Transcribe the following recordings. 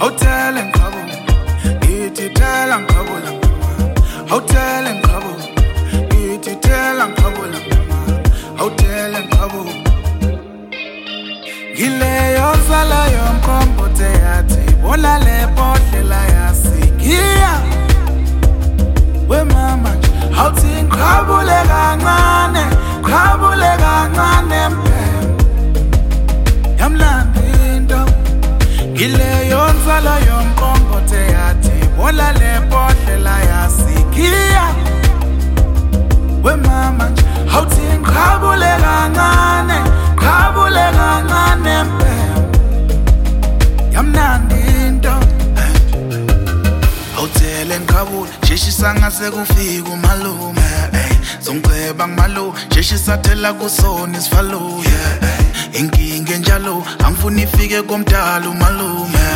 Hotel and Kabul, Ititel and Kabul, Hotel and Kabul, Ititel and Kabul, Hotel and Kabul. Gile yozala yomkombote yati, bola le potle la yasi, gia. We mama, houting Kabule gangane, Kabule gangane mpem. Yamlandindo, gile yozala yomkombote yati, bola le potle la yasi, gia. We mama, houting Kabule gangane, Kabule gangane mpem. Yamlandindo. Hotel and Kabul, Jeshi sanga sekufika umalume, zongceba ngimalo, Jeshi sathela kusona isivalo, inkinga enjalo, angifuni ifike komdala umalume.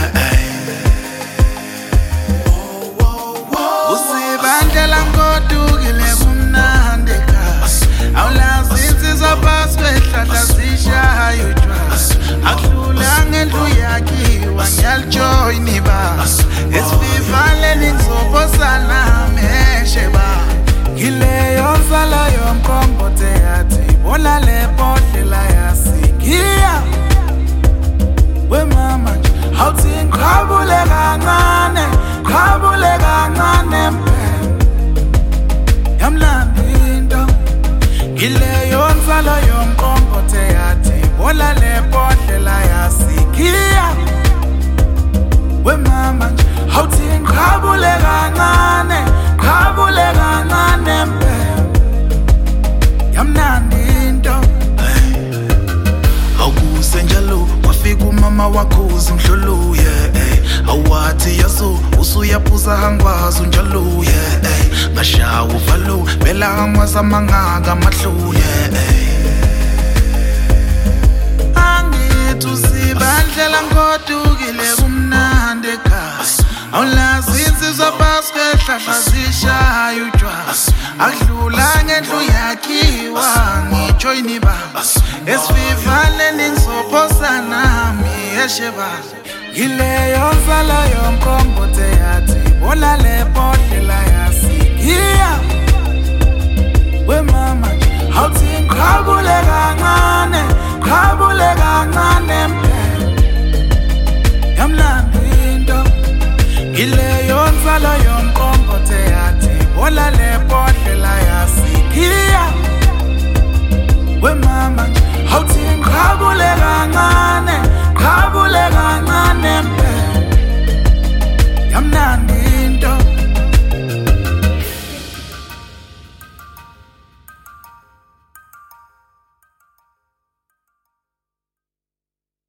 Usibandlela ngodukile kumnandi ekhaya, awulazi insizwa phasi kwehlahla zishaya utshwala, akudlula ngendlu yakhiwa ngiyalijoyina ibanga, esivivaleni ngizophosana meshe ba. Ngile yozala yomkombote yathi, bola le potle la yasikia. We mama nje, hawuthi ngikhabule kancane, ngikhabule kancane mpela. Yamlanda into, ngile yozala yomkombote yathi, bola le potle la yasikia. We mama nje, hawuthi ngikhabule kancane, ngikhabule kancane mpela. Yamnandi into, awukuse njalo wafika umama wakho uzimhloluye, awathi yaso usuyaphuza hangwazi unjaluye, ngashawa uvalo vela hangwazi amangaka mahluye. Angithi usibandlela ngodukile kumnandi ekhaya, awulazi insizwa phasi kwehlahla zishaya utshwala, akudlula ngendlu yakhiwa ngijoyina ibanga, esivivaleni ngizophosana miyeshe ba. Ngile yozala yomkombote yathi, bola le potle la yasikia. We mama nje, hawuthi ngikhabule kancane, ngikhabule kancane mpela. Yamlanda into, ngile yozala yomkombote yathi, bola le potle la yasikia. We mama nje, hawuthi ngikhabule kancane, ngikhabule kancane